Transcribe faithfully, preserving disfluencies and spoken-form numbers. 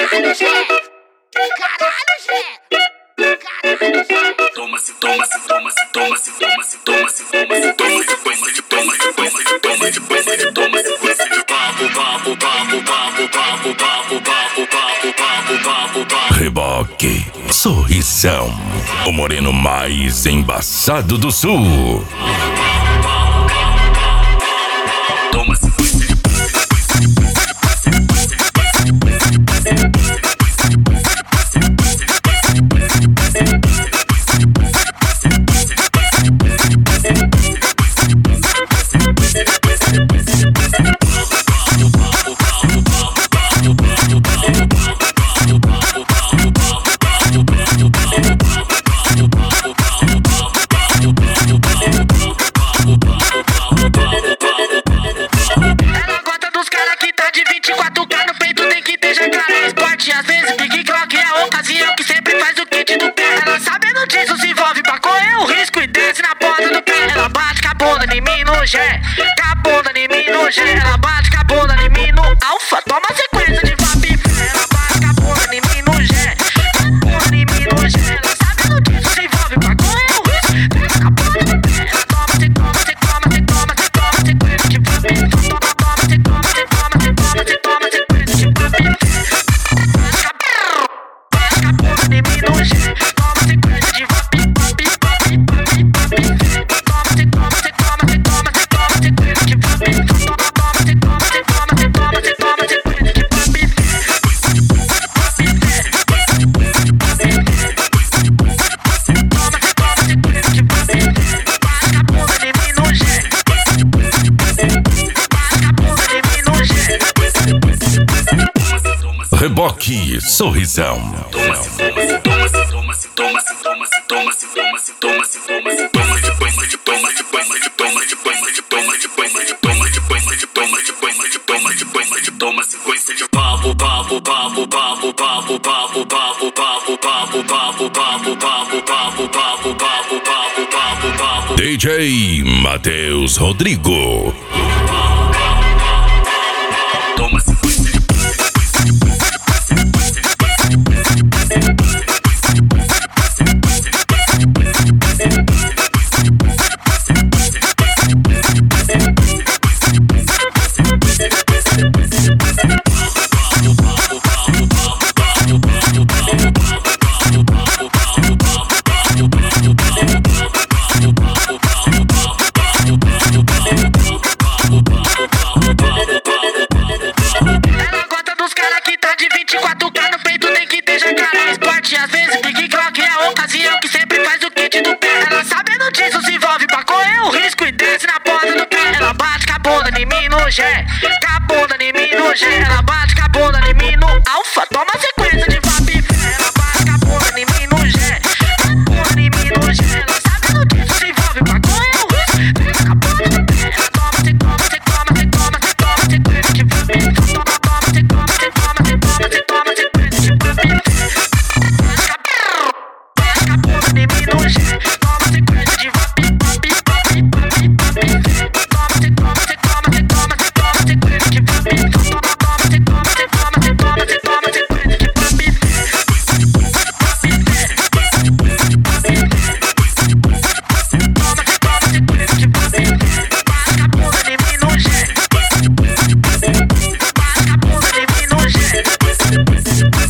Caralho, Gê! Caralho, Gê! Caralho, Gê! Toma-se, toma-se, toma-se, toma-se, toma-se, toma-se, toma-se, toma-se, toma-se, toma-se, toma-se, toma-se, toma-se, toma-se, sequência de papo, papo, papo, papo, papo, papo, papo, papo, papo, papo, papo. Reboque, Sorrisão, o moreno mais embaçado do sul. Toma sequência de cabunda em mim no G, ela bate com a bunda em mim no alfa, toma sequência de vape, ela bate com a bunda em mim no G, cabunda em mim no G, ela sabendo disso se envolve pra correr o risco, pega com a bunda no pé, ela toma, se toma, se toma, se toma, se toma sequência de vape, toma, toma, se toma, se toma, se toma, se toma sequência de vape, bate com a bunda em mim no G, toma sequência de vape, vape, vape, vape, vape, toma, se toma, se toma, se toma, se toma sequência de vape, toma, toma, se toma, se toma, se toma, se toma sequência de vape, vape, toma, se toma sequência de vape, bate a bunda em mim no G, bate a bunda em mim no G. Reboque, Sorrisão. Toma-se, toma-se, toma-se, toma-se, toma-se, toma-se, toma-se, toma-se, toma-se, toma de banho, de toma de banho, de toma de banho, de toma de banho, de toma de banho, de toma de banho, de toma de banho, de toma sequência de papo, papo, papo, papo, papo, papo, papo, papo, papo, papo, papo, papo, papo, papo, papo, papo, papo, papo. D J Matheus Rodrigo. Toma sequência de cabunda em mim no G, ela bate com a bunda em mim no alfa, toma sequência de vape, ela bate com a bunda em mim no G, cabunda em mim no G, ela sabendo disso se envolve pra correr o risco, pega com a bunda no pé, ela toma, se toma, se toma, se toma, se toma sequência de vape, toma, toma, se toma, se toma, se toma, se toma sequência de vape, bate com a bunda em mim no G, toma sequência de vape, vape, vape, vape, vape, toma, se toma, se toma, se toma, se toma sequência de vape, toma, toma, se toma, se toma, se toma, se toma sequência de vape, toma, se toma sequência de vape, bate com a bunda em mim no G, bate com a bunda em mim no G.